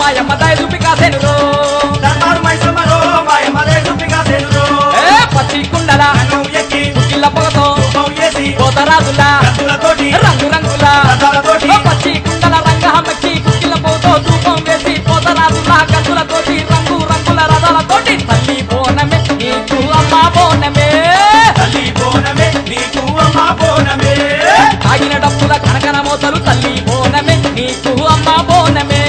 మాయమ్మ దయచూపి కాసేనురో దర్బారు మైసమ్మరో మాయమ్మ దయచూపి కాసేనురో పచ్చి కుండల ఎక్కి పుట్టిల్ల పొగతో పోతరాజులా రంగు రంగుల పచ్చి కుండల రంగహమెక్కి కుక్కిల పోతో ధూపం వేసి పోతరాజులా గంతులతోటి రంగు రంగుల రథాలతోటి తల్లి బోనమే నీకు అమ్మ బోనమే తల్లి బోనమే నీకు అమ్మ బోనమే ఆగిన డప్పుల కనకన మోతలు తల్లి బోనమే నీకు అమ్మ బోనమే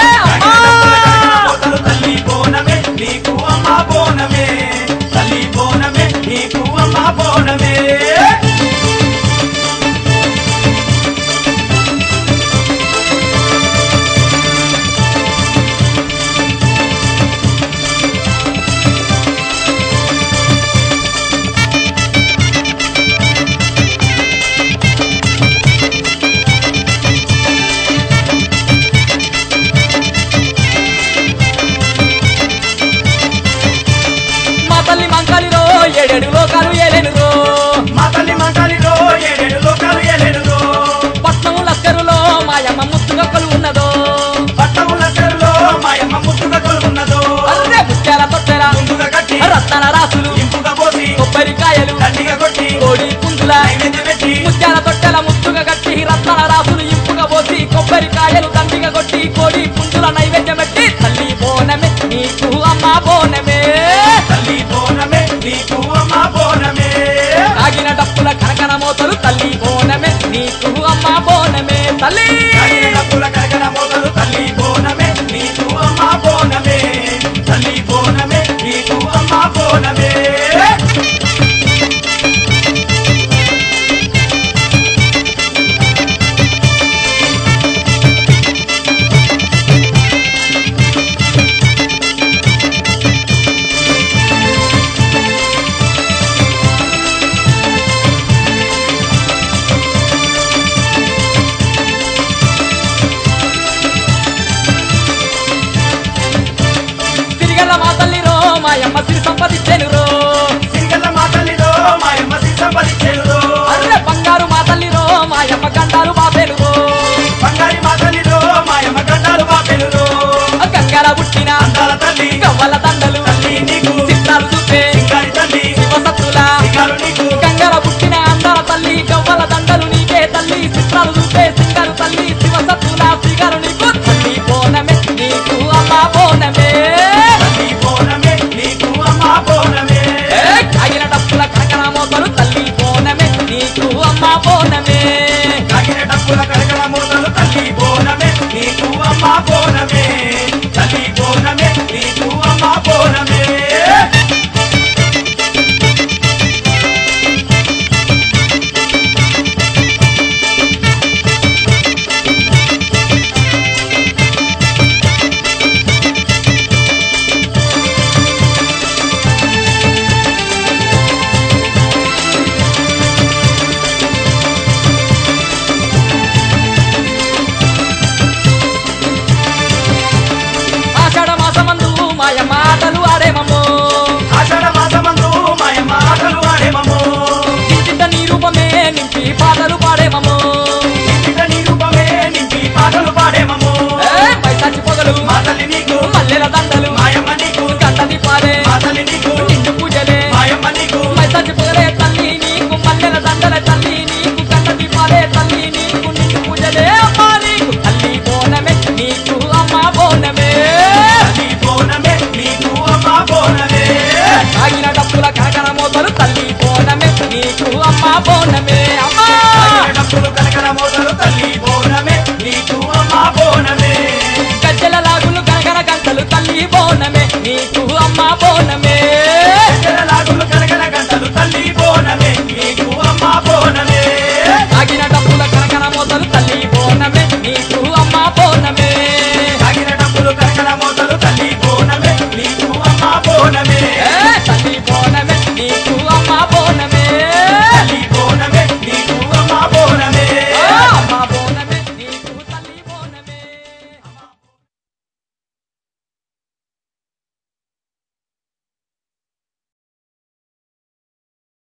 తల్లి బోనమే నీకు అమ్మ బోనమే తల్లి బోనమే నీకు అమ్మ బోనమే ఏడేడు లోకాలు ఏలేనురో మా తల్లి మంకాలిలో ఏడేడు లోకాలు ఏలేనురో పట్నము లస్కరులో మాయమ్మ ముత్తుగా కొలువున్నదో పట్టముల చెరులో మాయమ్మ ముద్దుగా కొలువున్నదో అర్రే ముత్యాల తొట్టెల ముందుగా కట్టి రత్నాల రాసులు ఇంపుగా పోసి కొబ్బరికాయలు దండిగా కొట్టి కోడి పుంజుల నైవేద్యం పెట్టి ముత్యాల తొట్టెల ముత్తుగా కట్టి రత్నాల రాసులు ఇంపుగా పోసి కొబ్బరికాయలు దండిగా కొట్టి కోడి పుంజుల నైవేద్యం పెట్టి తల్లి బోనమే నీకు అమ్మ బోనమే తల్లి బోనమే నీకు అమ్మ బోనమే ఆగిన డప్పుల కనకన మోతలు తల్లి బోనమే నీకు అమ్మ బోనమే తల్లి డబ్బుల కరకన మోదలు తల్లి బోనమే నీకు అమ్మ బోనమే తల్లి బోనమే నీకు అమ్మ బోనమే తిరిగల మా తల్లిరో మాయమ్మ సిరి సంపదించెనురో సింగల్ల మా తల్లిలో మాయమ్మ సంపదించేరులో అర్రె బంగారు మా తల్లిరో మాయమ్మ గండాలు బాపెలురో బంగారి మా తల్లిలో మాయమ్మ గండాలు బాపెలులో గంగల పుట్టిన అందాల తల్లి గవ్వల దండలు తల్లి నీకు చిత్రాలు చూపే సింగారి తల్లి శివసత్తుల సింగారు నీకు గంగల పుట్టిన అందాల తల్లి గవ్వల దండలు నీకే తల్లి చిత్రాలు చూపే సింగారు తల్లి శివసత్తుల శ్రీగారు నీకు తల్లి బోనమే నీకు అమ్మ బోనమే తల్లి బోనమే నీకు అమ్మ బోనమే కాగిన డప్పుల కనకన మోతలు తల్లి బోనమే నీకు అమ్మ బోనమే కాగిన డబ్బుల కరకన మోదలు తల్లి బోనమే నీకు అమ్మ బోనమే తల్లి బోనమే నీకు అమ్మ బోనమే ఆషాఢ మాసమందు మాయమ్మ ఆటలు ఆడేమమ్మో ఆషాఢ మాసమందు మాయమ్మ ఆటలు ఆడేమమ్మో ఇంటింట నీ రూపమే నింపి పాటలు పాడేమమ్మో ఇంటిట నీ రూపమే నింపి పాటలు పాడేమమ్మో పైసాచి పొగలు మా తల్లి నీకు మల్లెల దండలు మాయమ్మ నీకు గంటది పాడే మా తల్లి నీకు నిండు పూజలే మాయమ్మ నీకు పైసాచి పొగలే తల్లి నీకు మల్లెల దండల తల్లి నీకు గంటది పాడే తల్లి నీకు నిండు పూజలే అమ్మ నీకు తల్లి బోనమే నీకు అమ్మ బోనమే తల్లి బోనమే నీకు అమ్మ బోనమే ఆగిన డప్పుల కనకన మోతలు తల్లి బోనమే నీకు అమ్మ బోనమే అమ్మా కాగిన డబ్బులు కనకన మోదలు తల్లి బోనమే నీకు అమ్మ బోనమే గజ్జల లాగులు గనగన గంటలు తల్లి బోనమే నీకు అమ్మ బోనమే